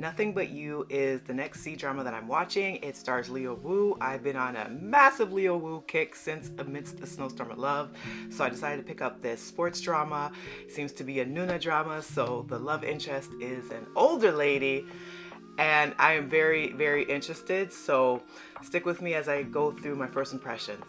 Nothing But You is the next C-drama that I'm watching. It stars Leo Woo. I've been on a massive Leo Woo kick since Amidst a Snowstorm of Love, so I decided to pick up this sports drama. It seems to be a Nuna drama, so the love interest is an older lady, and I am very, very interested, so stick with me as I go through my first impressions.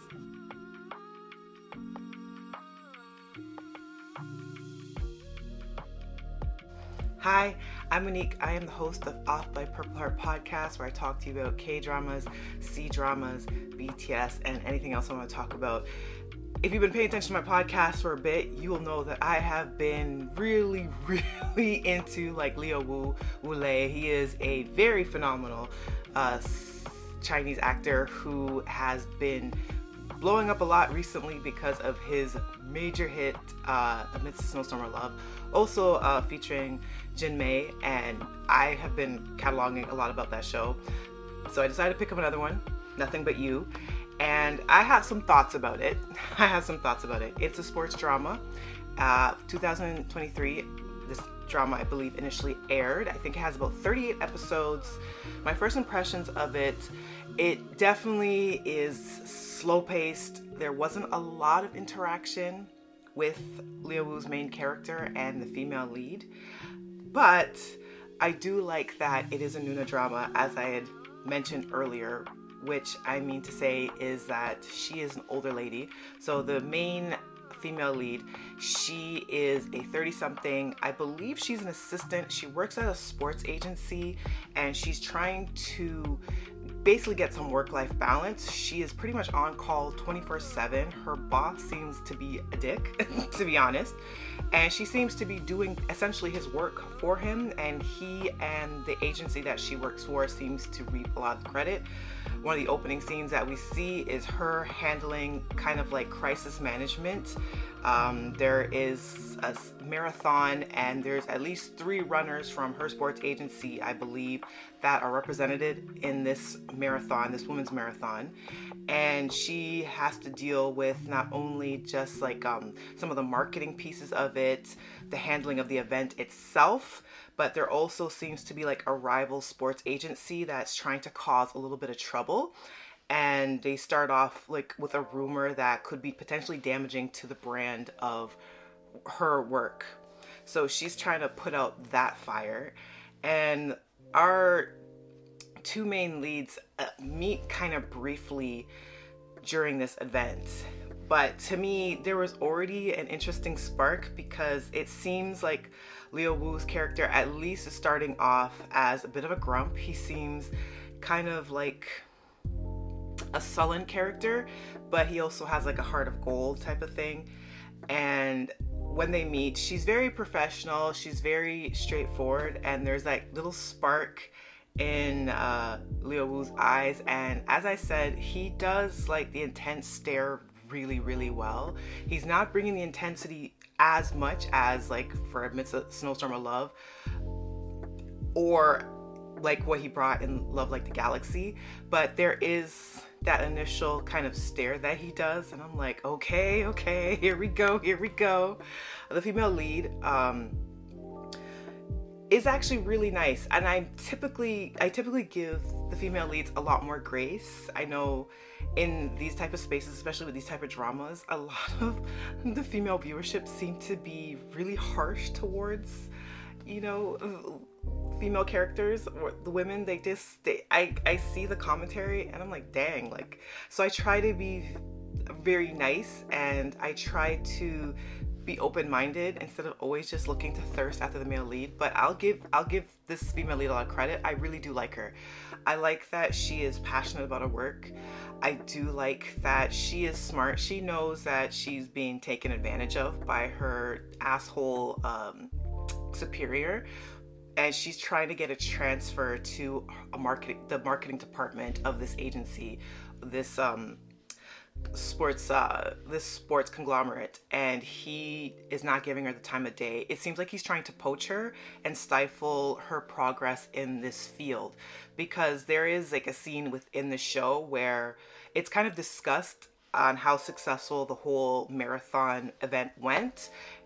Hi, I'm Monique. I am the host of Off by Purple Heart podcast, where I talk to you about K-dramas, C-dramas, BTS, and anything else I want to talk about. If you've been paying attention to my podcast for a bit, you will know that I have been really into Leo Woo Lei. He is a very phenomenal Chinese actor who has been blowing up a lot recently because of his major hit Amidst a Snowstorm of Love, also featuring Jin Mei, and I have been cataloging a lot about that show. So I decided to pick up another one, Nothing But You, and I have some thoughts about it. It's a sports drama. 2023, this drama, I believe, initially aired. I think it has about 38 episodes. My first impressions of it definitely is slow-paced. There wasn't a lot of interaction with Leo Woo's main character and the female lead, but I do like that it is a Nuna drama, as I had mentioned earlier, which I mean to say is that she is an older lady. So the main female lead, she is a 30-something. I believe she's an assistant. She works at a sports agency, and she's trying to basically get some work-life balance. She is pretty much on call 24/7. Her boss seems to be a dick, to be honest, and she seems to be doing essentially his work for him, and he and the agency that she works for seems to reap a lot of the credit. One of the opening scenes that we see is her handling kind of like crisis management. There is a marathon, and there's at least 3 runners from her sports agency, I believe, that are represented in this marathon, this women's marathon. And she has to deal with not only just some of the marketing pieces of it, the handling of the event itself, but there also seems to be a rival sports agency that's trying to cause a little bit of trouble. And they start off with a rumor that could be potentially damaging to the brand of her work. So she's trying to put out that fire. And our 2 main leads meet kind of briefly during this event. But to me, there was already an interesting spark, because it seems like Leo Woo's character at least is starting off as a bit of a grump. He seems kind of like a sullen character, but he also has a heart of gold type of thing. And when they meet, she's very professional, she's very straightforward, and there's little spark in Leo Woo's eyes. And as I said, he does the intense stare really well. He's not bringing the intensity as much as for Amidst a Snowstorm of Love, or what he brought in Love Like the Galaxy, but there is that initial kind of stare that he does, and I'm like, okay, here we go. The female lead is actually really nice, and I typically give the female leads a lot more grace. I know in these type of spaces, especially with these type of dramas, a lot of the female viewership seem to be really harsh towards, female characters, or the women. I see the commentary and I'm like, dang, so I try to be very nice, and I try to be open-minded instead of always just looking to thirst after the male lead. But I'll give this female lead a lot of credit. I really do like her. I like that she is passionate about her work. I do like that she is smart. She knows that she's being taken advantage of by her asshole superior, and she's trying to get a transfer to the marketing department of this agency, this sports conglomerate, and he is not giving her the time of day. It seems like he's trying to poach her and stifle her progress in this field, because there is a scene within the show where it's kind of discussed on how successful the whole marathon event went,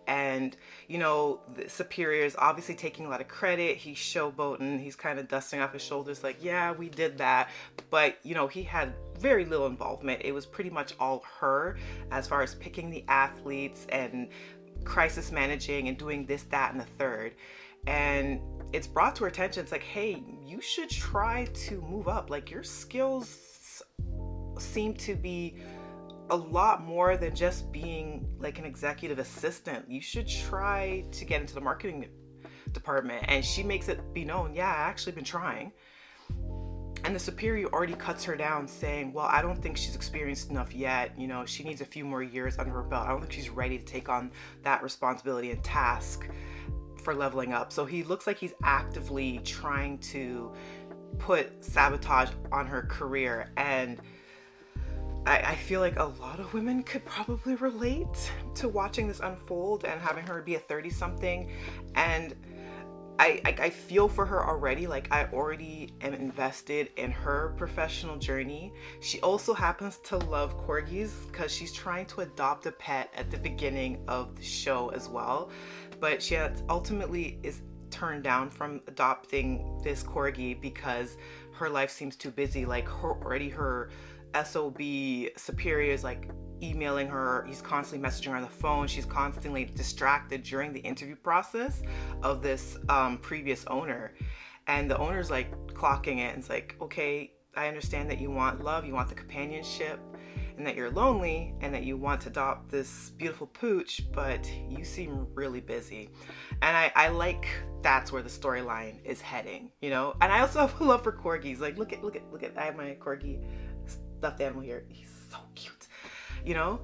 And, you know, the superior is obviously taking a lot of credit. He's showboating. He's kind of dusting off his shoulders like, yeah, we did that. But, you know, he had very little involvement. It was pretty much all her as far as picking the athletes and crisis managing and doing this, that, and the third. And it's brought to her attention. It's like, hey, you should try to move up. Like, your skills seem to be a lot more than just being like an executive assistant. You should try to get into the marketing department. And she makes it be known, yeah, I actually been trying. And the superior already cuts her down saying, well, I don't think she's experienced enough yet. You know, she needs a few more years under her belt. I don't think she's ready to take on that responsibility and task for leveling up. So he looks like he's actively trying to put sabotage on her career. And I feel like a lot of women could probably relate to watching this unfold and having her be a 30-something. And I feel for her already. Like, I already am invested in her professional journey. She also happens to love corgis because she's trying to adopt a pet at the beginning of the show as well. But she ultimately is turned down from adopting this corgi because her life seems too busy. Like, her SOB superior is like emailing her. He's constantly messaging her on the phone. She's constantly distracted during the interview process of this previous owner. And the owner's like clocking it. And it's like, okay, I understand that you want love, you want the companionship, and that you're lonely, and that you want to adopt this beautiful pooch, but you seem really busy. And I like that's where the storyline is heading, you know? And I also have a love for corgis. Like, look at, I have my corgi stuffed animal here. He's so cute, you know?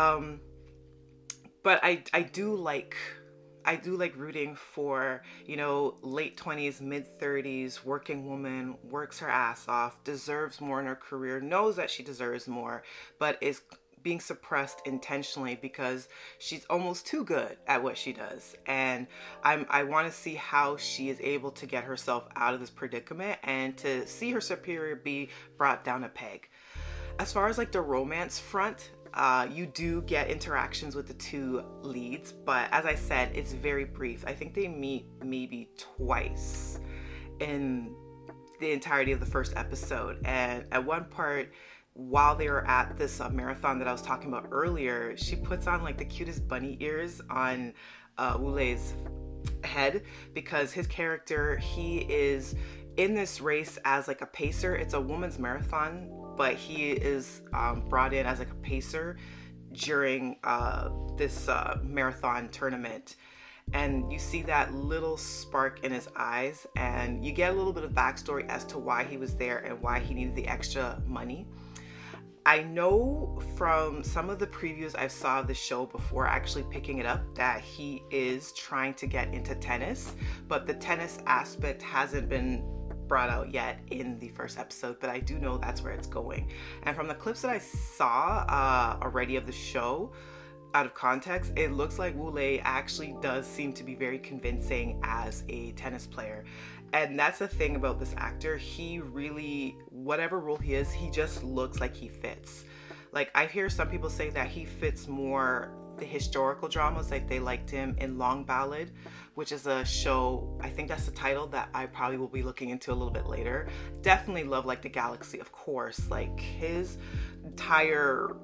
But I do like rooting for, you know, late 20s, mid 30s, working woman, works her ass off, deserves more in her career, knows that she deserves more, but is being suppressed intentionally because she's almost too good at what she does. And I want to see how she is able to get herself out of this predicament and to see her superior be brought down a peg. As far as like the romance front, you do get interactions with the two leads, but as I said, it's very brief. I think they meet maybe twice in the entirety of the first episode. And at one part, while they were at this marathon that I was talking about earlier, she puts on like the cutest bunny ears on Wulei's head because his character, he is in this race as like a pacer. It's a women's marathon, but he is brought in as like a pacer during this marathon tournament. And you see that little spark in his eyes, and you get a little bit of backstory as to why he was there and why he needed the extra money. I know from some of the previews I saw of the show before actually picking it up that he is trying to get into tennis, but the tennis aspect hasn't been brought out yet in the first episode, but I do know that's where it's going. And from the clips that I saw already of the show, out of context, it looks like Wulei actually does seem to be very convincing as a tennis player. And that's the thing about this actor. He really, whatever role he is, he just looks like he fits. Like, I hear some people say that he fits more the historical dramas, like they liked him in Long Ballad, which is a show, I think that's the title that I probably will be looking into a little bit later. Definitely love Like the Galaxy, of course. Like his entire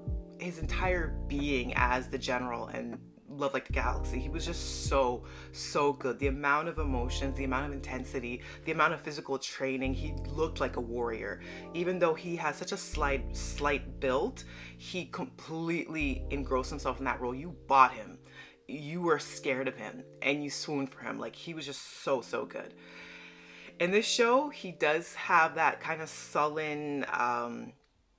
being as the general and Love Like the Galaxy, he was just so good. The amount of emotions, the amount of intensity, the amount of physical training, he looked like a warrior. Even though he has such a slight build, he completely engrossed himself in that role. You bought him, you were scared of him, and you swooned for him. Like, he was just so good. In this show, he does have that kind of sullen kind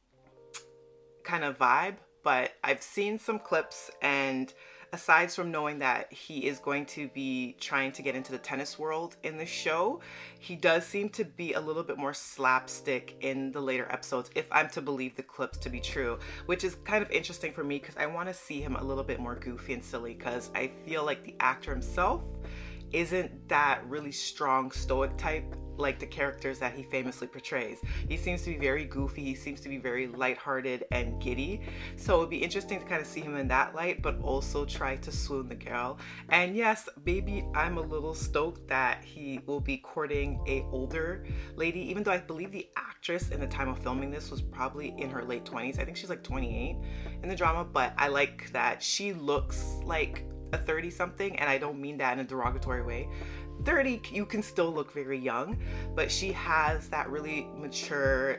of vibe, but I've seen some clips, and aside from knowing that he is going to be trying to get into the tennis world in the show, he does seem to be a little bit more slapstick in the later episodes, if I'm to believe the clips to be true, which is kind of interesting for me because I want to see him a little bit more goofy and silly, because I feel like the actor himself isn't that really strong stoic type like the characters that he famously portrays. He seems to be very goofy. He seems to be very lighthearted and giddy. So it'd be interesting to kind of see him in that light, but also try to swoon the girl. And yes, baby, I'm a little stoked that he will be courting a older lady, even though I believe the actress in the time of filming this was probably in her late 20s. I think she's like 28 in the drama, but I like that she looks like a 30 something, and I don't mean that in a derogatory way. 30, you can still look very young, but she has that really mature,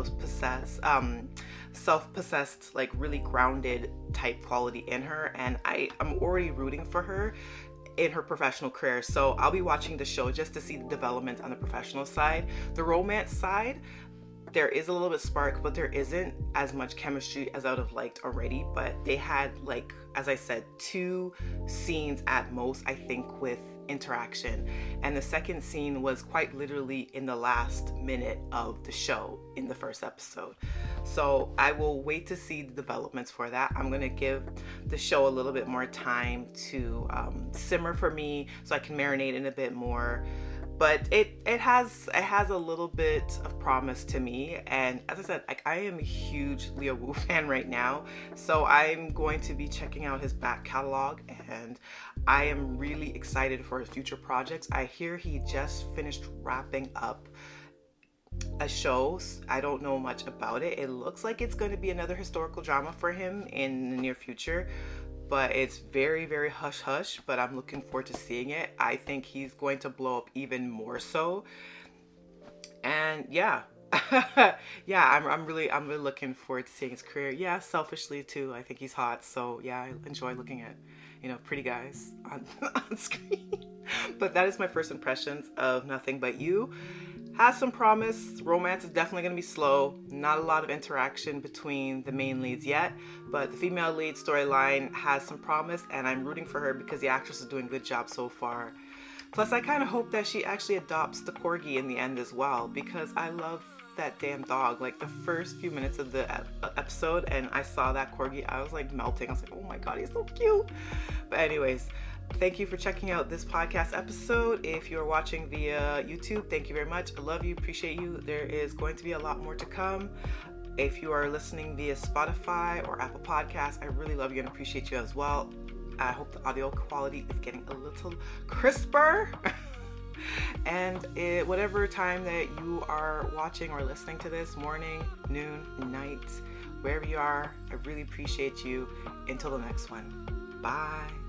self-possessed, like really grounded type quality in her, and I'm already rooting for her in her professional career. So I'll be watching the show just to see the development on the professional side. The romance side, there is a little bit spark, but there isn't as much chemistry as I would have liked already. But they had, like, as I said, 2 scenes at most, I think, with interaction. And the second scene was quite literally in the last minute of the show in the first episode. So I will wait to see the developments for that. I'm going to give the show a little bit more time to simmer for me so I can marinate in a bit more. But it has a little bit of promise to me, and as I said, like, I am a huge Leo Wu fan right now, so I'm going to be checking out his back catalog, and I am really excited for his future projects. I hear he just finished wrapping up a show. I don't know much about it. It looks like it's going to be another historical drama for him in the near future, but it's very, very hush hush, but I'm looking forward to seeing it. I think he's going to blow up even more so. And yeah, I'm really looking forward to seeing his career. Yeah, selfishly too, I think he's hot. So yeah, I enjoy looking at, pretty guys on screen. But that is my first impressions of Nothing But You. Has some promise. Romance is definitely going to be slow. Not a lot of interaction between the main leads yet, but the female lead storyline has some promise, and I'm rooting for her because the actress is doing a good job so far. Plus, I kind of hope that she actually adopts the corgi in the end as well, because I love that damn dog. Like, the first few minutes of the episode and I saw that corgi, I was like melting. I was like, oh my god, he's so cute. But anyways, thank you for checking out this podcast episode. If you're watching via YouTube, thank you very much. I love you, appreciate you. There is going to be a lot more to come. If you are listening via Spotify or Apple Podcasts, I really love you and appreciate you as well. I hope the audio quality is getting a little crisper. And whatever time that you are watching or listening to this, morning, noon, night, wherever you are, I really appreciate you. Until the next one. Bye.